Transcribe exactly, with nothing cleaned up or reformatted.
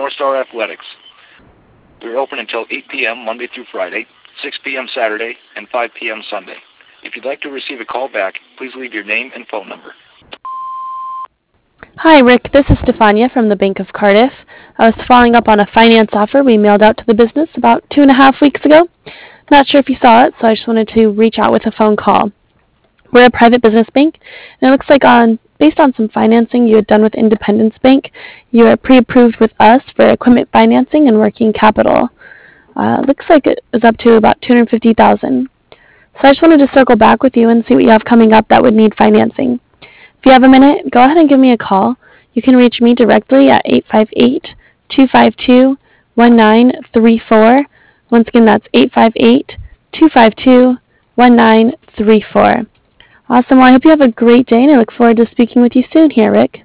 North Star Athletics. We're open until eight p.m. Monday through Friday, six p.m. Saturday, and five p.m. Sunday. If you'd like to receive a call back, please leave your name and phone number. Hi, Rick. This is Stefania from the Bank of Cardiff. I was following up on a finance offer we mailed out to the business about two and a half weeks ago. Not sure if you saw it, so I just wanted to reach out with a phone call. We're a private business bank, and it looks like on based on some financing you had done with Independence Bank, you are pre-approved with us for equipment financing and working capital. Uh, looks like it was up to about two hundred fifty thousand dollars. So I just wanted to circle back with you and see what you have coming up that would need financing. If you have a minute, go ahead and give me a call. You can reach me directly at eight five eight, two five two, one nine three four. Once again, that's eight five eight, two five two, one nine three four. Awesome. Well, I hope you have a great day, and I look forward to speaking with you soon here, Rick.